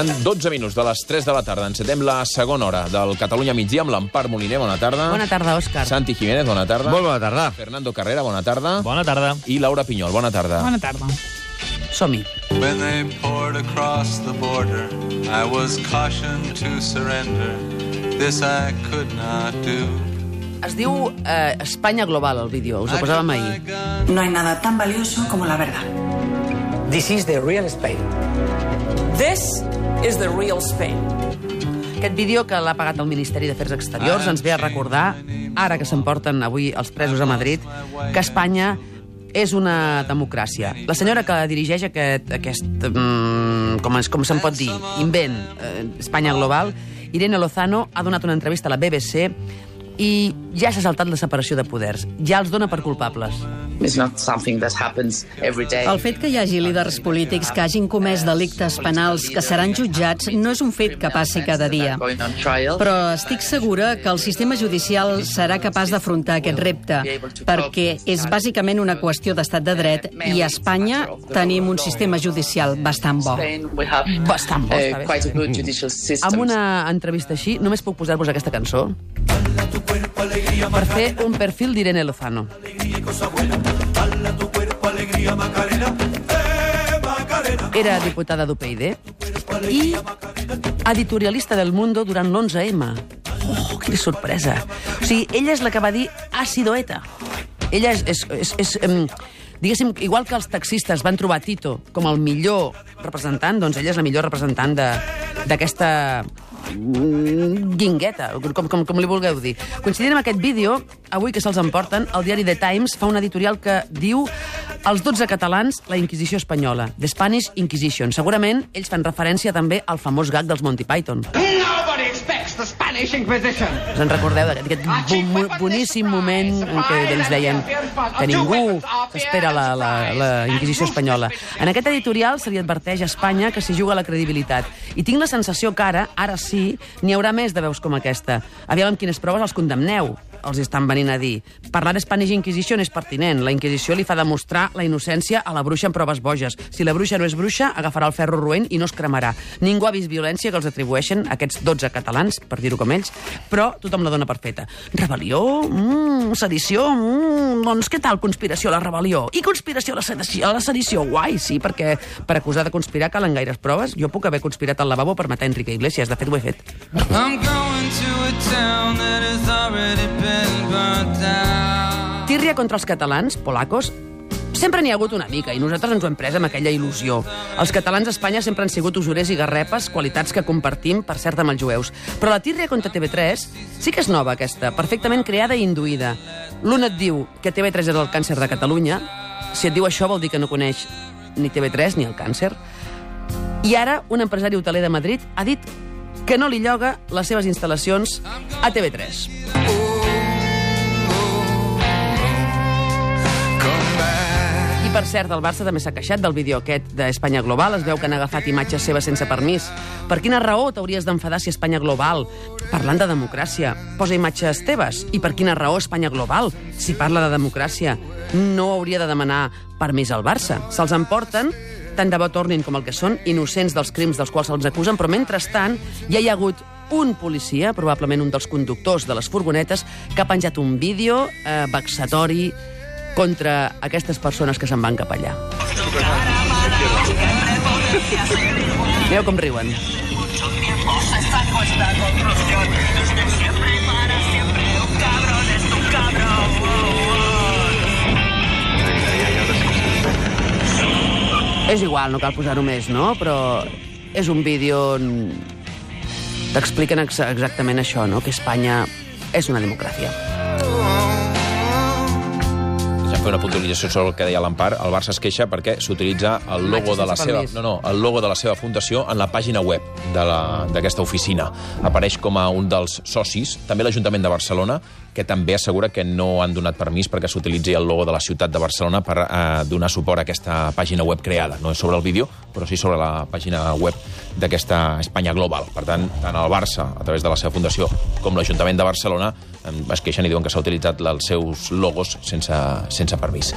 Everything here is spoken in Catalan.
Passant 12 minuts de les 3 de la tarda. Encetem la segona hora del Catalunya migdia amb l'Empar Moliner. Bona tarda. Bona tarda, Òscar. Santi Jiménez, bona tarda. Molt bona tarda. Fernando Carrera, bona tarda. Bona tarda. I Laura Pinyol, bona tarda. Bona tarda. Som-hi. When they poured across the border, I was cautioned to surrender. This I could not do. Es diu Espanya Global, el vídeo. Us ho posàvem ahir. No hay nada tan valioso como la verdad. This is the real Spain. This is the real Spain. Aquest vídeo que l'ha pagat el Ministeri d'Afers Exteriors ens ve a recordar, ara que s'emporten avui els presos a Madrid, que Espanya és una democràcia. La senyora que dirigeix aquest com se'n pot dir, invent Espanya Global, Irene Lozano, ha donat una entrevista a la BBC i ja s'ha saltat la separació de poders. Ja els dona per culpables. It's not something that happens every day. El fet que hi hagi líders polítics que hagin comès delictes penals que seran jutjats no és un fet que passi cada dia. Però estic segura que el sistema judicial serà capaç d'afrontar aquest repte, perquè és bàsicament una qüestió d'estat de dret i a Espanya tenim un sistema judicial bastant bo. Bastant bo, està bé. Amb una entrevista així, només puc posar-vos aquesta cançó per fer un perfil d'Irene Lozano. Era diputada d'UPyD i editorialista del Mundo durant l'11M. Oh, quina sorpresa. O sigui, ella és la que va dir ácido ETA. Ella és diguéssim, igual que els taxistes van trobar Tito com el millor representant, doncs ella és la millor representant d'aquesta guingueta, com li vulgueu dir. Coincidint amb aquest vídeo, avui que se'ls emporten, el diari The Times fa un editorial que diu els 12 catalans, la Inquisició espanyola, The Spanish Inquisition. Segurament ells fan referència també al famós gag dels Monty Python. Nobody expects the Spanish Inquisition. Us en recordeu d'aquest boníssim moment en què ells deien que ningú s'espera la Inquisició espanyola. En aquest editorial se li adverteix a Espanya que s'hi juga la credibilitat. I tinc la sensació que ara sí, n'hi haurà més de veus com aquesta. Aviam amb quines proves els condemneu. Els estan venint a dir. Parlar de Spanish Inquisition és pertinent. La Inquisició li fa demostrar la innocència a la bruixa en proves boges. Si la bruixa no és bruixa, agafarà el ferro roent i no es cremarà. Ningú ha vist violència que els atribueixen aquests 12 catalans, per dir-ho com ells, però tothom la dona per feta. Rebel·lió? Sedició? Doncs què tal conspiració a la rebel·lió? I conspiració a la sedició? Guai, sí, perquè per acusar de conspirar calen gaires proves. Jo puc haver conspirat al lavabo per matar Enrique Iglesias. De fet, ho he fet. I'm going to a town that has already been. Tírria contra els catalans, polacos, sempre n'hi ha hagut una mica i nosaltres ens ho hem pres amb aquella il·lusió. Els catalans a Espanya sempre han sigut usurers i garrepes, qualitats que compartim, per cert, amb els jueus. Però la tírria contra TV3 sí que és nova, aquesta, perfectament creada i induïda. L'un et diu que TV3 és el càncer de Catalunya. Si et diu això vol dir que no coneix ni TV3 ni el càncer. I ara un empresari hoteler de Madrid ha dit que no li lloga les seves instal·lacions a TV3. I per cert, el Barça també s'ha queixat del vídeo aquest d'Espanya Global. Es veu que han agafat imatges seves sense permís. Per quina raó t'hauries d'enfadar si Espanya Global, parlant de democràcia, posa imatges teves? I per quina raó Espanya Global, si parla de democràcia, no hauria de demanar permís al Barça? Se'ls emporten, tant de bo tornin com el que són, innocents dels crims dels quals se'ls acusen, però mentrestant ja hi ha hagut un policia, probablement un dels conductors de les furgonetes, que ha penjat un vídeo vexatori contra aquestes persones que se'n van cap allà. Veieu com riuen. És igual, no cal posar-ho més, no? Però és un vídeo on t'expliquen exactament això, no? Que Espanya és una democràcia. Fer una puntualització sobre el que deia l'Empar. El Barça es queixa perquè s'utilitza el logo de la seva el logo de la seva fundació en la pàgina web d'aquesta oficina. Apareix com a un dels socis, també l'Ajuntament de Barcelona, que també assegura que no han donat permís perquè s'utilitzi el logo de la ciutat de Barcelona per donar suport a aquesta pàgina web creada. No és sobre el vídeo, però sí sobre la pàgina web d'aquesta Espanya Global. Per tant, tant el Barça, a través de la seva fundació, com l'Ajuntament de Barcelona, es queixen i diuen que s'ha utilitzat els seus logos sense permís.